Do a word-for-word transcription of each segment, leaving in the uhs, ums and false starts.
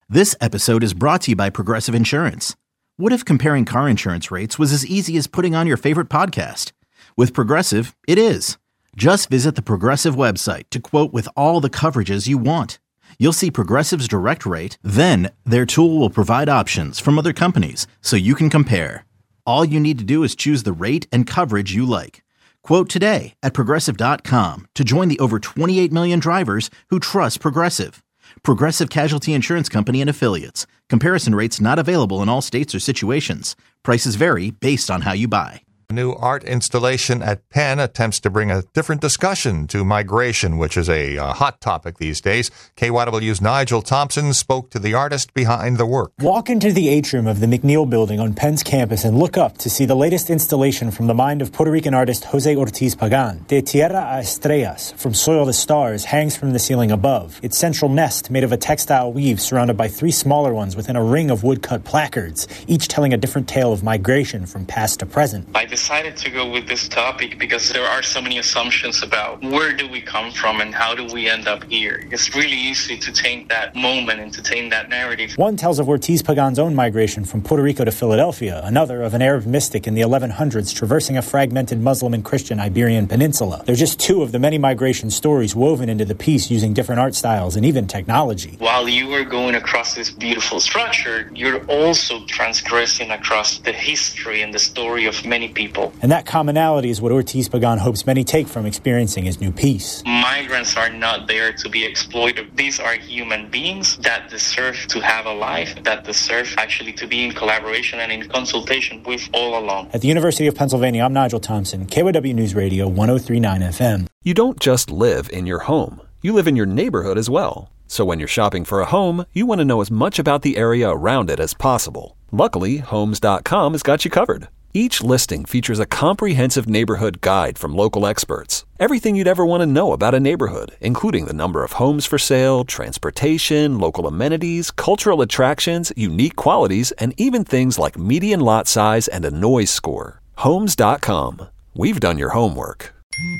This episode is brought to you by Progressive Insurance. What if comparing car insurance rates was as easy as putting on your favorite podcast? With Progressive, it is. Just visit the Progressive website to quote with all the coverages you want. You'll see Progressive's direct rate, then their tool will provide options from other companies so you can compare. All you need to do is choose the rate and coverage you like. Quote today at Progressive dot com to join the over twenty-eight million drivers who trust Progressive. Progressive Casualty Insurance Company and Affiliates. Comparison rates not available in all states or situations. Prices vary based on how you buy. New art installation at Penn attempts to bring a different discussion to migration, which is a uh, hot topic these days. K Y W's Nigel Thompson spoke to the artist behind the work. Walk into the atrium of the McNeil Building on Penn's campus and look up to see the latest installation from the mind of Puerto Rican artist Jose Ortiz Pagan. De Tierra a Estrellas, From Soil to Stars, hangs from the ceiling above. Its central nest, made of a textile weave surrounded by three smaller ones within a ring of woodcut placards, each telling a different tale of migration from past to present. I decided to go with this topic because there are so many assumptions about where do we come from and how do we end up here. It's really easy to taint that moment and to taint that narrative. One tells of Ortiz Pagan's own migration from Puerto Rico to Philadelphia, another of an Arab mystic in the eleven hundreds traversing a fragmented Muslim and Christian Iberian peninsula. They're just two of the many migration stories woven into the piece using different art styles and even technology. While you are going across this beautiful structure, you're also transgressing across the history and the story of many people. And that commonality is what Ortiz Pagan hopes many take from experiencing his new piece. Migrants are not there to be exploited. These are human beings that deserve to have a life, that deserve actually to be in collaboration and in consultation with all along. At the University of Pennsylvania, I'm Nigel Thompson, K Y W News Radio, one oh three point nine F M. You don't just live in your home. You live in your neighborhood as well. So when you're shopping for a home, you want to know as much about the area around it as possible. Luckily, Homes dot com has got you covered. Each listing features a comprehensive neighborhood guide from local experts. Everything you'd ever want to know about a neighborhood, including the number of homes for sale, transportation, local amenities, cultural attractions, unique qualities, and even things like median lot size and a noise score. Homes dot com. We've done your homework.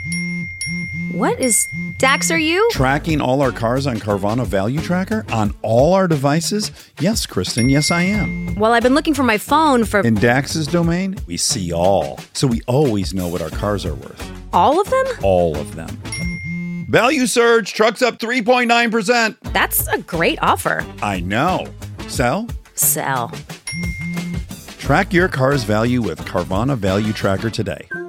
What is Dax, are you? Tracking all our cars on Carvana Value Tracker on all our devices? Yes, Kristen, yes I am. Well, I've been looking for my phone for... In Dax's domain, we see all. So we always know what our cars are worth. All of them? All of them. Value surge, trucks up three point nine percent. That's a great offer. I know. Sell? Sell. Track your car's value with Carvana Value Tracker today.